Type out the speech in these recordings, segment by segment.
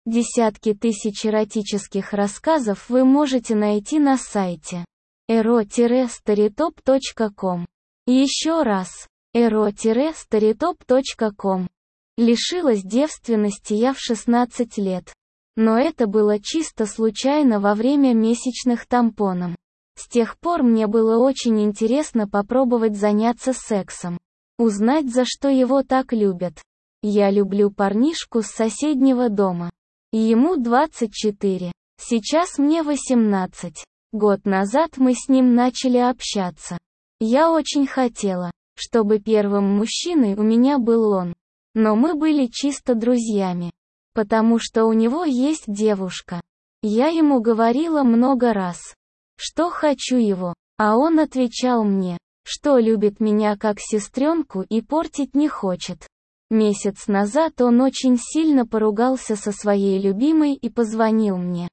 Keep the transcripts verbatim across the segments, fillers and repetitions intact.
Десятки тысяч эротических рассказов вы можете найти на сайте эро старитоп точка ком. Еще раз, эро старитоп точка ком. Лишилась девственности я в шестнадцать лет. Но это было чисто случайно во время месячных тампоном. С тех пор мне было очень интересно попробовать заняться сексом. Узнать, за что его так любят. Я люблю парнишку с соседнего дома. Ему двадцать четыре. Сейчас мне восемнадцать. Год назад мы с ним начали общаться. Я очень хотела, чтобы первым мужчиной у меня был он. Но мы были чисто друзьями. Потому что у него есть девушка. Я ему говорила много раз, что хочу его, а он отвечал мне, что любит меня как сестренку и портить не хочет. Месяц назад он очень сильно поругался со своей любимой и позвонил мне.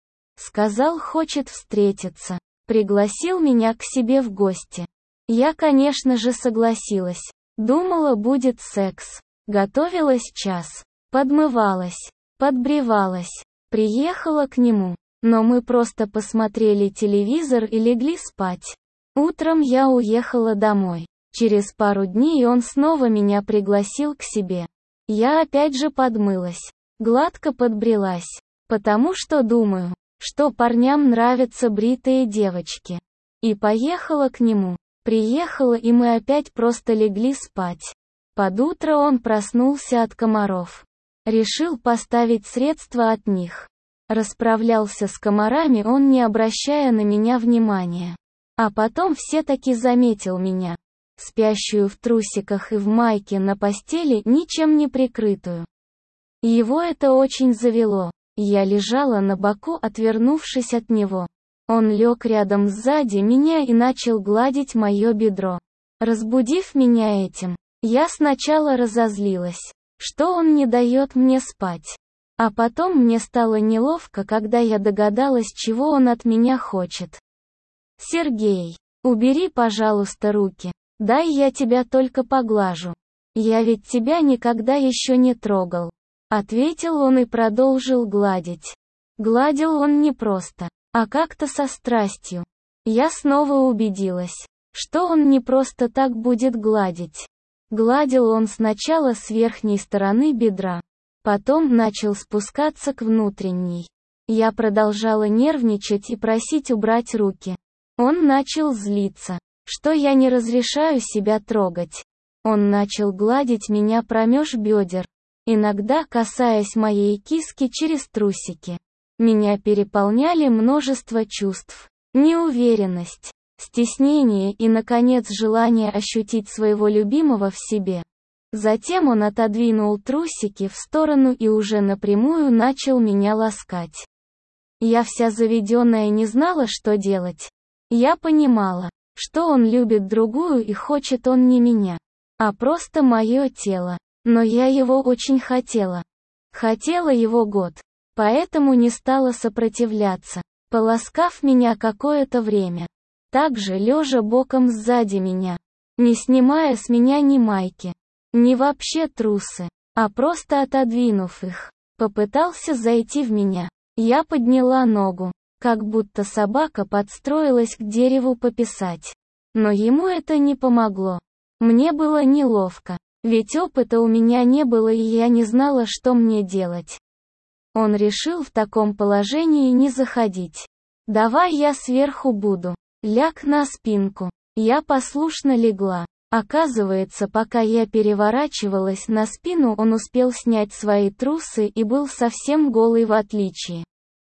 Сказал, хочет встретиться. Пригласил меня к себе в гости. Я, конечно же, согласилась. Думала, будет секс. Готовилась час. Подмывалась. Подбревалась. Приехала к нему. Но мы просто посмотрели телевизор и легли спать. Утром я уехала домой. Через пару дней он снова меня пригласил к себе. Я опять же подмылась. Гладко подбрелась. Потому что думаю, что парням нравятся бритые девочки. И поехала к нему. Приехала, и мы опять просто легли спать. Под утро он проснулся от комаров. Решил поставить средства от них. Расправлялся с комарами он, не обращая на меня внимания. А потом все-таки заметил меня. Спящую в трусиках и в майке на постели, ничем не прикрытую. Его это очень завело. Я лежала на боку, отвернувшись от него. Он лег рядом сзади меня и начал гладить мое бедро. Разбудив меня этим, я сначала разозлилась, что он не дает мне спать. А потом мне стало неловко, когда я догадалась, чего он от меня хочет. «Сергей, убери, пожалуйста, руки. Дай я тебя только поглажу. Я ведь тебя никогда еще не трогал», — ответил он и продолжил гладить. Гладил он не просто, а как-то со страстью. Я снова убедилась, что он не просто так будет гладить. Гладил он сначала с верхней стороны бедра, потом начал спускаться к внутренней. Я продолжала нервничать и просить убрать руки. Он начал злиться, что я не разрешаю себя трогать. Он начал гладить меня промеж бедер, иногда касаясь моей киски через трусики. Меня переполняли множество чувств. Неуверенность, стеснение и, наконец, желание ощутить своего любимого в себе. Затем он отодвинул трусики в сторону и уже напрямую начал меня ласкать. Я вся заведенная не знала, что делать. Я понимала, что он любит другую и хочет он не меня, а просто мое тело. Но я его очень хотела. Хотела его год. Поэтому не стала сопротивляться, поласкав меня какое-то время. Также лежа боком сзади меня, не снимая с меня ни майки, ни вообще трусы, а просто отодвинув их, попытался зайти в меня. Я подняла ногу, как будто собака подстроилась к дереву пописать. Но ему это не помогло. Мне было неловко, ведь опыта у меня не было и я не знала, что мне делать. Он решил в таком положении не заходить. «Давай я сверху буду. Ляг на спинку». Я послушно легла. Оказывается, пока я переворачивалась на спину, он успел снять свои трусы и был совсем голый в отличие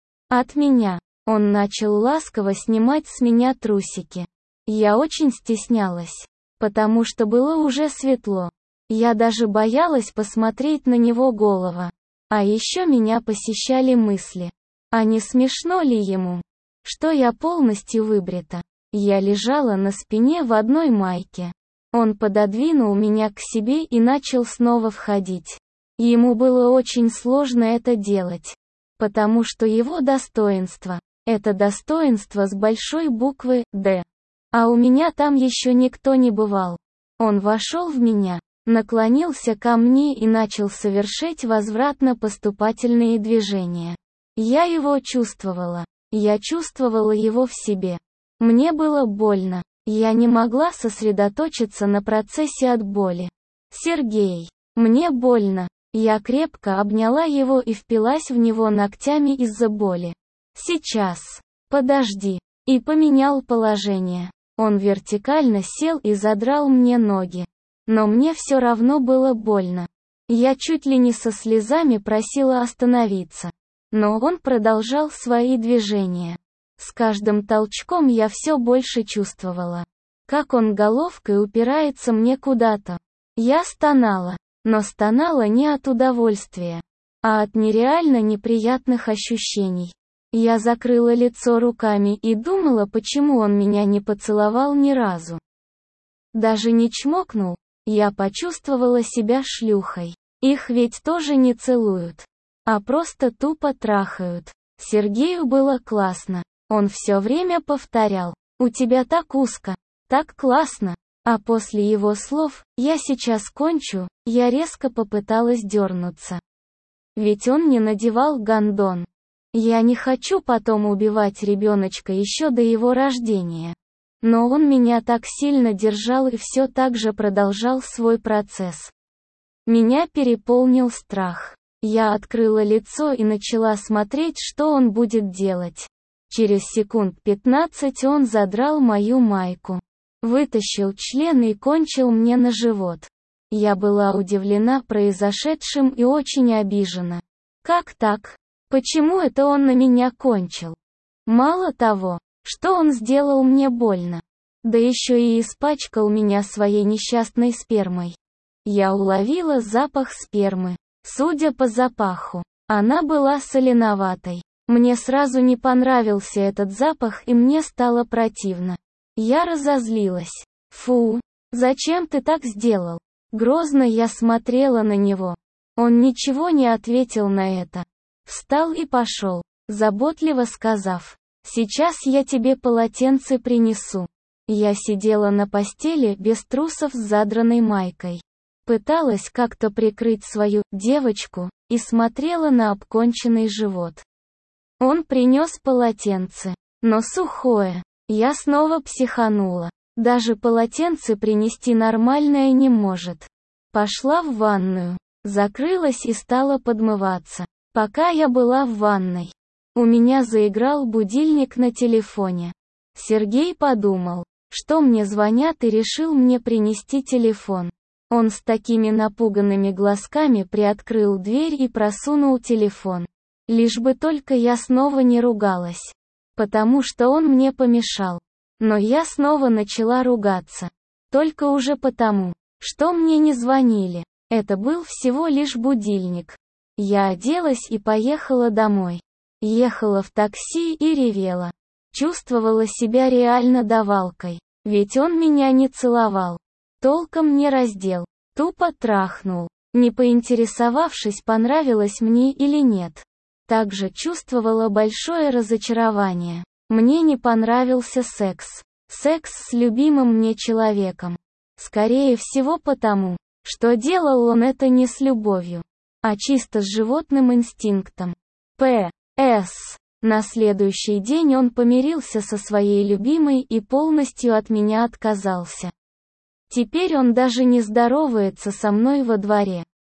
от меня. Он начал ласково снимать с меня трусики. Я очень стеснялась, потому что было уже светло. Я даже боялась посмотреть на него голого. А еще меня посещали мысли. А не смешно ли ему, что я полностью выбрита? Я лежала на спине в одной майке. Он пододвинул меня к себе и начал снова входить. Ему было очень сложно это делать, потому что его достоинство — это достоинство с большой буквы «Д». А у меня там еще никто не бывал. Он вошел в меня, наклонился ко мне и начал совершать возвратно-поступательные движения. Я его чувствовала. Я чувствовала его в себе. Мне было больно. Я не могла сосредоточиться на процессе от боли. «Сергей, мне больно». Я крепко обняла его и впилась в него ногтями из-за боли. «Сейчас. Подожди». И поменял положение. Он вертикально сел и задрал мне ноги. Но мне все равно было больно. Я чуть ли не со слезами просила остановиться. Но он продолжал свои движения. С каждым толчком я все больше чувствовала, как он головкой упирается мне куда-то. Я стонала, но стонала не от удовольствия, а от нереально неприятных ощущений. Я закрыла лицо руками и думала, почему он меня не поцеловал ни разу. Даже не чмокнул. Я почувствовала себя шлюхой. Их ведь тоже не целуют, а просто тупо трахают. Сергею было классно. Он все время повторял: «У тебя так узко, так классно». А после его слов «я сейчас кончу», я резко попыталась дернуться. Ведь он не надевал гондон. Я не хочу потом убивать ребеночка еще до его рождения. Но он меня так сильно держал и все так же продолжал свой процесс. Меня переполнил страх. Я открыла лицо и начала смотреть, что он будет делать. Через секунд пятнадцать он задрал мою майку, вытащил член и кончил мне на живот. Я была удивлена произошедшим и очень обижена. Как так? Почему это он на меня кончил? Мало того, что он сделал мне больно, да еще и испачкал меня своей несчастной спермой. Я уловила запах спермы. Судя по запаху, она была соленоватой. Мне сразу не понравился этот запах и мне стало противно. Я разозлилась. «Фу, зачем ты так сделал?» Грозно я смотрела на него. Он ничего не ответил на это. Встал и пошел, заботливо сказав: «Сейчас я тебе полотенце принесу». Я сидела на постели без трусов с задранной майкой. Пыталась как-то прикрыть свою девочку и смотрела на обконченный живот. Он принес полотенце, но сухое. Я снова психанула. Даже полотенце принести нормальное не может. Пошла в ванную, закрылась и стала подмываться. Пока я была в ванной, у меня заиграл будильник на телефоне. Сергей подумал, что мне звонят, и решил мне принести телефон. Он с такими напуганными глазками приоткрыл дверь и просунул телефон. Лишь бы только я снова не ругалась. Потому что он мне помешал. Но я снова начала ругаться. Только уже потому, что мне не звонили. Это был всего лишь будильник. Я оделась и поехала домой. Ехала в такси и ревела. Чувствовала себя реально давалкой. Ведь он меня не целовал. Толком не раздел. Тупо трахнул, не поинтересовавшись, понравилось мне или нет. Также чувствовала большое разочарование. Мне не понравился секс. Секс с любимым мне человеком. Скорее всего потому, что делал он это не с любовью, а чисто с животным инстинктом. П С На следующий день он помирился со своей любимой и полностью от меня отказался. Теперь он даже не здоровается со мной во дворе.